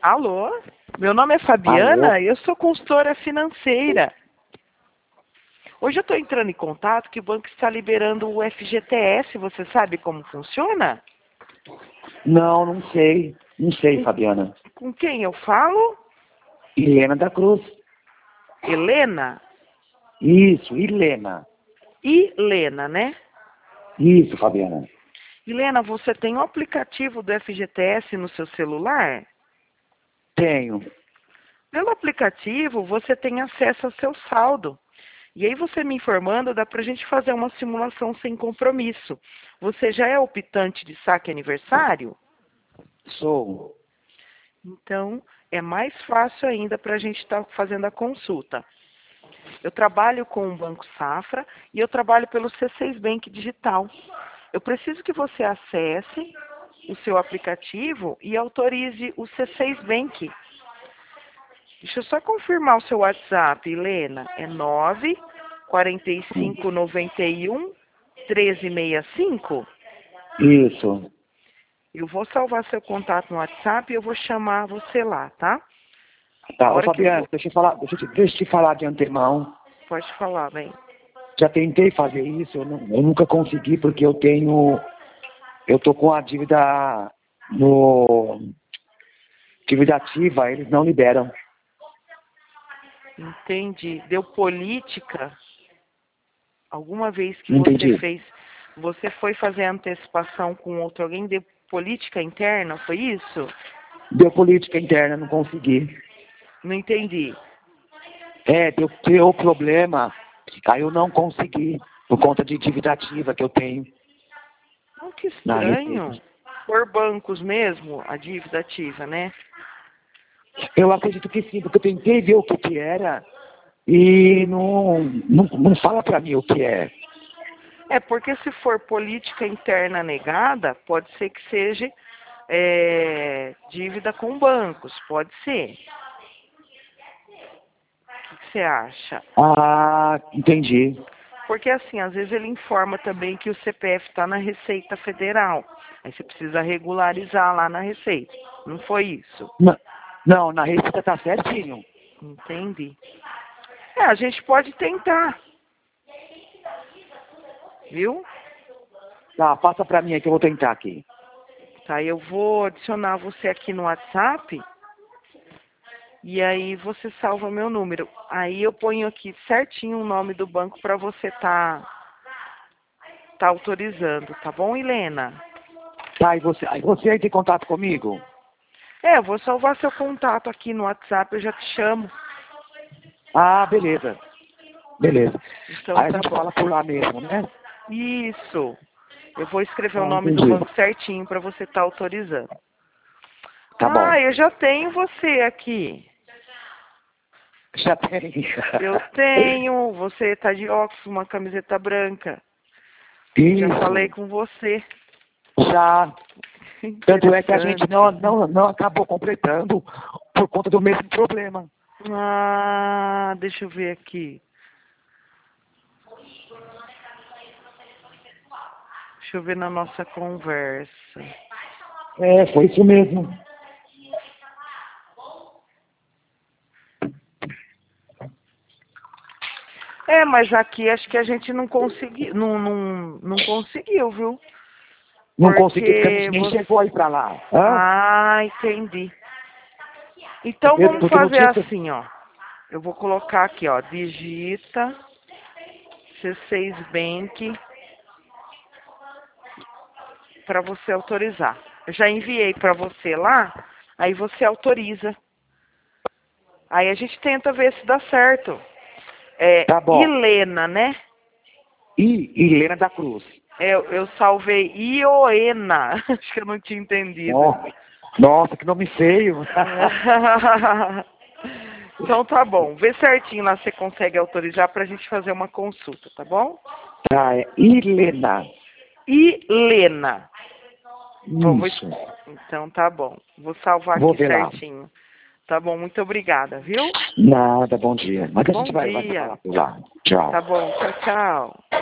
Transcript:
Alô? Meu nome é Alô? Fabiana e eu sou consultora financeira. Hoje eu estou entrando em contato que o banco está liberando o FGTS. Você sabe como funciona? Não sei. Não sei, Fabiana. Com quem eu falo? Helena da Cruz. Helena? Isso, Helena. Helena, né? Isso, Fabiana. Helena, você tem o aplicativo do FGTS no seu celular? Tenho. Pelo aplicativo, você tem acesso ao seu saldo. E aí você me informando, dá para a gente fazer uma simulação sem compromisso. Você já é optante de saque aniversário? Sou. Então, é mais fácil ainda para a gente estar fazendo a consulta. Eu trabalho com o Banco Safra e eu trabalho pelo C6 Bank Digital. Eu preciso que você acesse o seu aplicativo e autorize o C6 Bank. Deixa eu só confirmar o seu WhatsApp, Helena. É 94591 1365? Isso. Eu vou salvar seu contato no WhatsApp e eu vou chamar você lá, tá? A Tá, ô hora que eu Fabiana, vou... deixa eu te falar de antemão. Pode falar, bem. Já tentei fazer isso, eu nunca consegui porque eu tô com a dívida dívida ativa, eles não liberam. Entendi. Deu política? Alguma vez que Não entendi. você foi fazer antecipação com outro alguém, deu política interna, foi isso? Deu política interna, não consegui. Não entendi. Deu problema, aí eu não consegui, por conta de dívida ativa que eu tenho Oh, que na Receita. estranho. Por bancos mesmo, a dívida ativa, né? Eu acredito que sim, porque eu tentei ver o que era e não fala pra mim o que é. É, porque se for política interna negada, pode ser que seja dívida com bancos, pode ser. O que você acha? Ah, entendi. Porque assim, às vezes ele informa também que o CPF está na Receita Federal. Aí você precisa regularizar lá na Receita. Não foi isso? Não, na Receita tá certinho. Entendi. A gente pode tentar, viu? Tá, passa pra mim aí que eu vou tentar aqui. Tá, eu vou adicionar você aqui no WhatsApp e aí você salva meu número. Aí eu ponho aqui certinho o nome do banco para você tá autorizando, tá bom, Helena? Tá, aí você entra em contato comigo? Eu vou salvar seu contato aqui no WhatsApp, eu já te chamo. Ah, beleza. Beleza. Então Aí a tá gente bom. fala por lá mesmo, né? Isso. Eu vou escrever o Ah, nome do entendi. banco certinho para você estar autorizando. Tá bom. Eu já tenho você aqui. Já tem. Eu tenho. Você tá de óculos, uma camiseta branca. Já falei Isso. com você. Já. Tanto é que a gente Interessante. não acabou completando por conta do mesmo problema. Deixa eu ver aqui. Deixa eu ver na nossa conversa. Foi isso mesmo. Mas aqui acho que a gente não conseguiu, não conseguiu, viu? Não consegui porque a gente Porque nem você... chegou aí pra lá. Hã? Entendi. Então vamos Porque não fazer tinha... assim, ó. Eu vou colocar aqui, ó. Digita C6 Bank para você autorizar. Eu já enviei para você lá, aí você autoriza. Aí a gente tenta ver se dá certo. Tá bom. Helena, né? E Helena da Cruz. Eu salvei Ioena. Acho que eu não tinha entendido. Nossa, que nome feio. Então tá bom. Vê certinho lá se você consegue autorizar pra gente fazer uma consulta, tá bom? Tá, é Helena. Helena. Isso. Então tá bom. Vou salvar Vou aqui ver lá. certinho. Tá bom, muito obrigada, viu? Nada, bom dia. Mas a Bom gente vai se dia. falar por lá. Tchau. Tá bom, tchau, tchau.